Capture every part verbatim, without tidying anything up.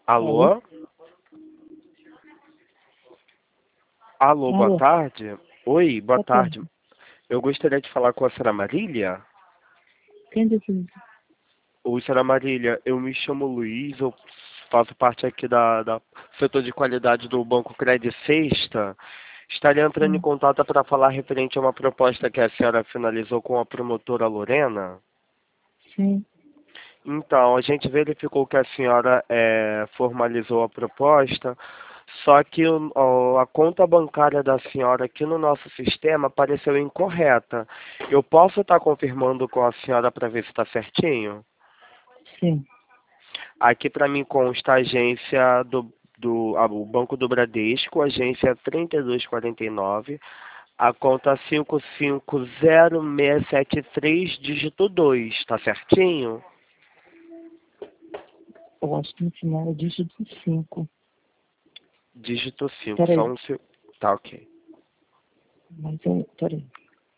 Alô? Alô? Alô, boa Alô? tarde. Oi, boa Boa tarde. tarde. Eu gostaria de falar com a senhora Marília. Quem disse? Oi, senhora Marília, eu me chamo Luiz, eu faço parte aqui da, da setor de qualidade do Banco Credit Sexta. Estaria entrando em Hum, contato para falar referente a uma proposta que a senhora finalizou com a promotora Lorena. sim. Então, a gente verificou que a senhora eh, formalizou a proposta, só que o- o- a conta bancária da senhora aqui no nosso sistema apareceu incorreta. Eu posso estar confirmando com a senhora para ver se está certinho? Sim. Aqui para mim consta a agência do, do ah, o Banco do Bradesco, agência trinta e dois quarenta e nove, a conta cinco cinco zero seis sete três, dígito dois, está certinho? Eu acho que no final é dígito cinco. Dígito cinco, só Peraí. um se... Tá, ok. Mas eu. Peraí.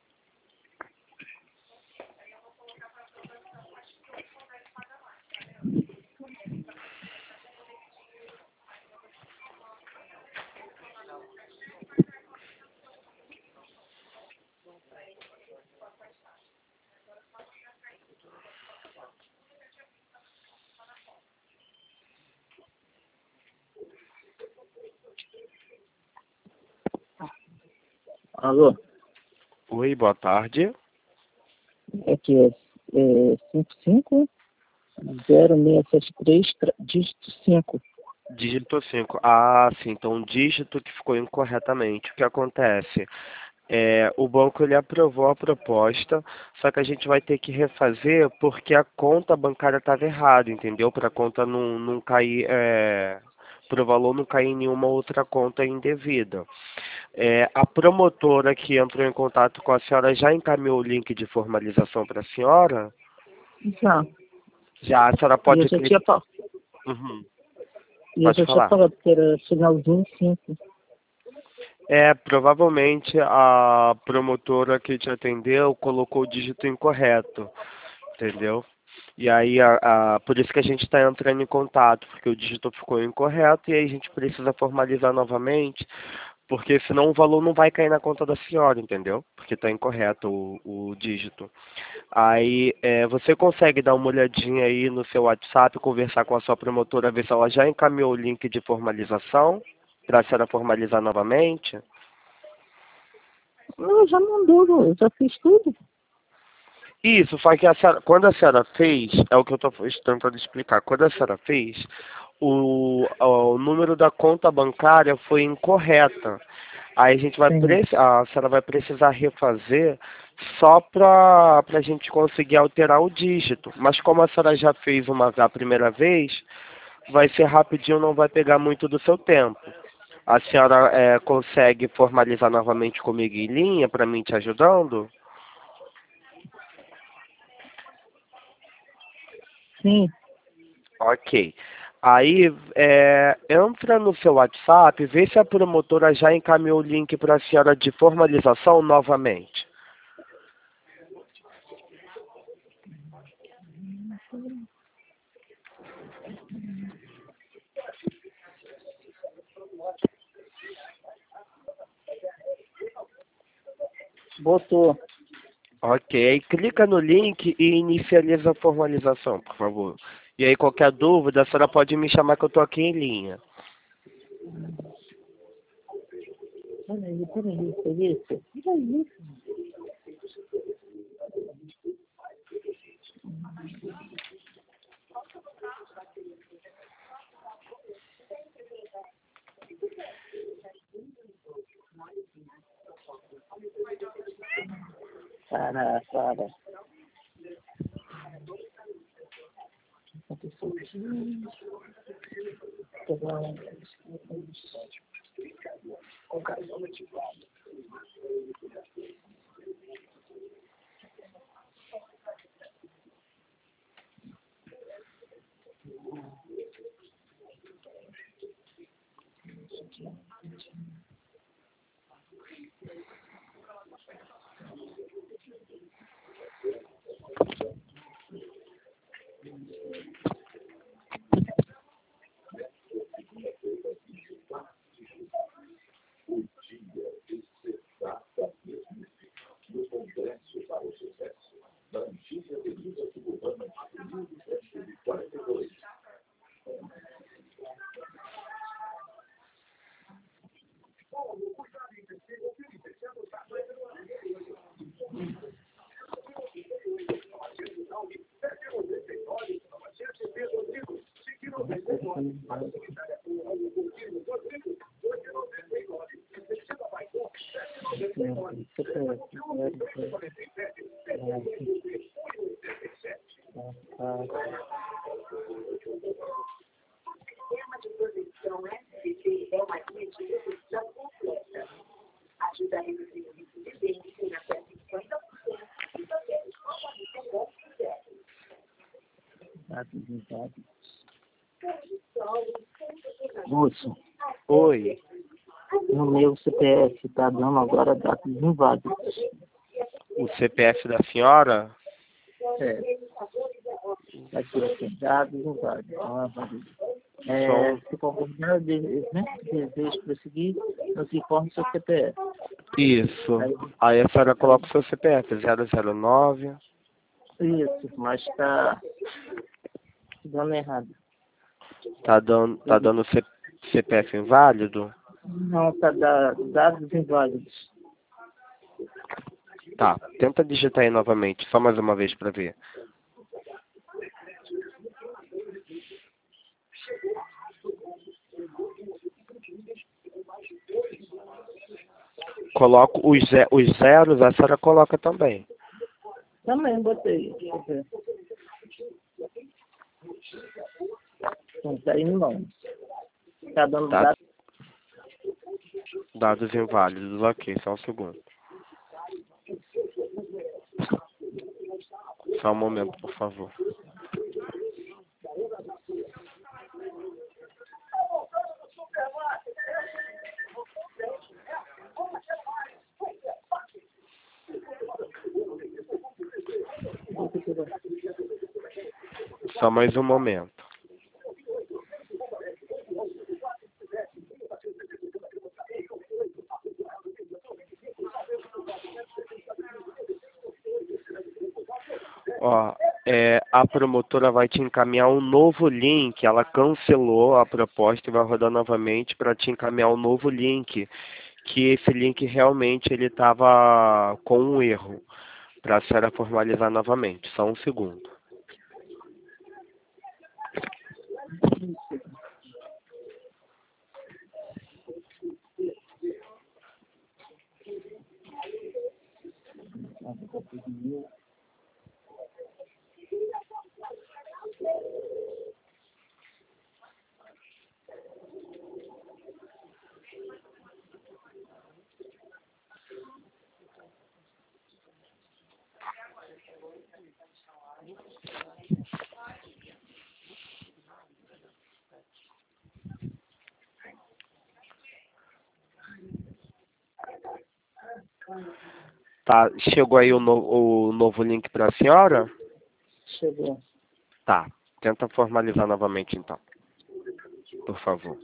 Alô? Oi, boa tarde. Aqui é, é cinco cinco zero seis sete três, tra- dígito cinco. Dígito cinco. Ah, sim, então um dígito que ficou incorretamente. O que acontece? É, o banco ele aprovou a proposta, só que a gente vai ter que refazer porque a conta bancária estava errada, entendeu? Para a conta não, não cair, é, para o valor não cair em nenhuma outra conta indevida. É, a promotora que entrou em contato com a senhora já encaminhou o link de formalização para a senhora? Já. Já, a senhora E eu pode já tinha, clicar. fa- Uhum, e eu pode já tinha falar. falado que era finalzinho cinco. É, provavelmente a promotora que te atendeu colocou o dígito incorreto, entendeu? E aí, a, a- por isso que a gente está entrando em contato, porque o dígito ficou incorreto e aí a gente precisa formalizar novamente, porque senão o valor não vai cair na conta da senhora, entendeu? Porque está incorreto o, o dígito. Aí, é, você consegue dar uma olhadinha aí no seu WhatsApp, conversar com a sua promotora, ver se ela já encaminhou o link de formalização, para a senhora formalizar novamente? Eu já mandou, eu já fiz tudo. Isso, só que a senhora, quando a senhora fez, é o que eu estou tentando explicar, quando a senhora fez, o, o número da conta bancária foi incorreta. Aí a gente vai Sim. preci- a senhora vai precisar refazer só para a gente conseguir alterar o dígito. Mas como a senhora já fez uma a primeira vez, vai ser rapidinho, não vai pegar muito do seu tempo. A senhora eh, consegue formalizar novamente comigo em linha para mim te ajudando? Sim. Ok. Aí, é, entra no seu WhatsApp, vê se a promotora já encaminhou o link para a senhora de formalização novamente. Botou. Ok, aí clica no link e inicializa a formalização, por favor. E aí, qualquer dúvida, a senhora pode me chamar que eu estou aqui em linha. Peraí, peraí, peraí. Peraí. Para, para. Aconteceu aqui. Pegar um- Moço, Oi. no meu C P F tá dando agora dados inválidos. O C P F da senhora? É. Aqui, assim, dados inválidos. Ah, válido. É, Som. se concordar, né? Desejo prosseguir, nos informe seu C P F. Isso. Aí, Aí a senhora coloca o seu C P F, zero zero nove. isso, mas tá dando errado. Tá dando, tá dando C- CPF inválido? Não, tá da, dados inválidos. Tá, tenta digitar aí novamente, só mais uma vez para ver. Coloco os, ze- os zeros, a senhora coloca também. Também botei. Deixa eu ver. Não tá indo não. Tá dando Tá? dados. Dados inválidos, ok, só um segundo. Só um momento, por favor. Só mais um momento. Ó, é, a promotora vai te encaminhar um novo link. Ela cancelou a proposta e vai rodar novamente para te encaminhar um novo link. Que esse link realmente ele estava com um erro. Para a senhora formalizar novamente. Só um segundo. Tá, chegou aí o, no, o novo link para a senhora? Chegou. Tá, tenta formalizar novamente então. Por favor.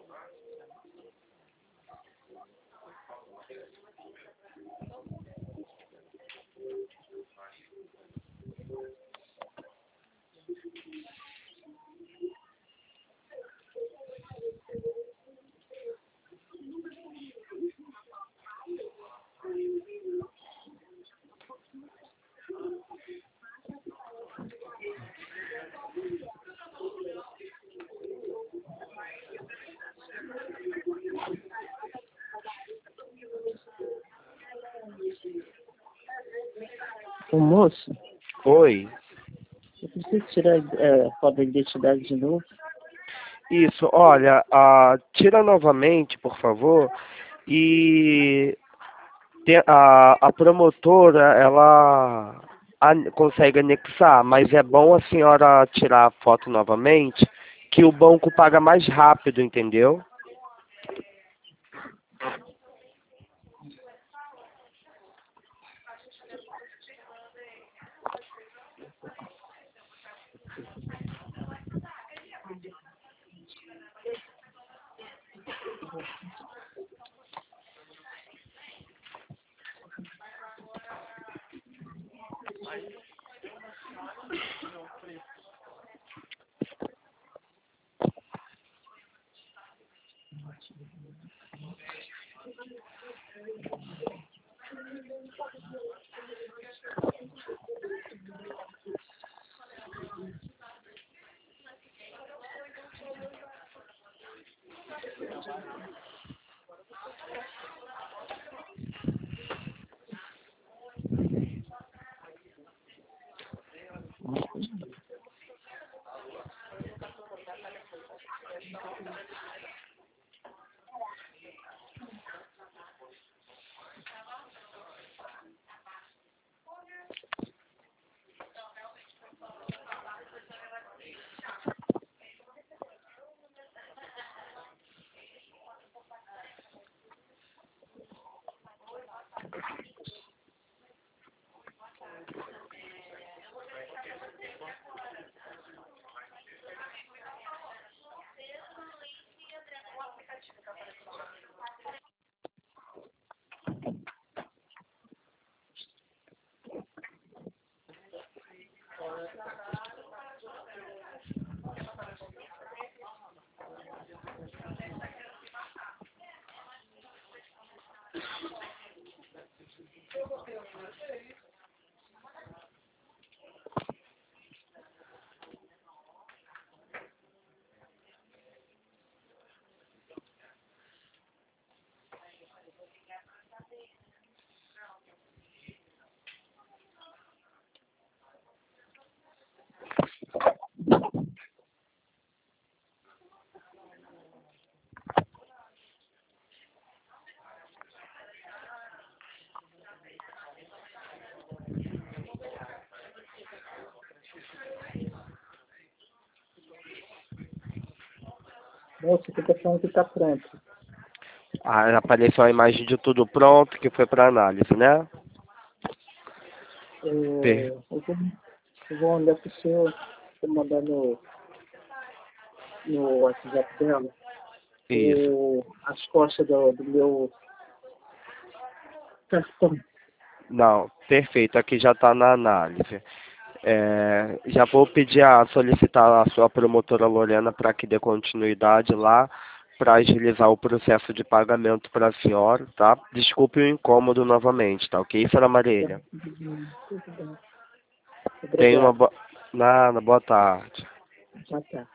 O moço, Oi. eu preciso tirar é, a foto da identidade de novo. Isso, olha, ah, tira novamente, por favor, e te- a, a promotora, ela an- consegue anexar, mas é bom a senhora tirar a foto novamente, que o banco paga mais rápido, entendeu? Moço, que tá falando que tá pronto. Ah, apareceu a imagem de tudo pronto, que foi para análise, né? É, Per- eu, vou, eu vou mandar pro senhor, vou mandar no, no WhatsApp dela Isso. o, as costas do, do meu cartão. Não, perfeito, aqui já está na análise. É, já vou pedir a solicitar a sua promotora Lorena para que dê continuidade lá para agilizar o processo de pagamento para a senhora, tá? Desculpe o incômodo novamente, tá ok, senhora Marília? Tudo bem. Tenha uma Obrigado. boa... Nada, boa tarde. Já tá.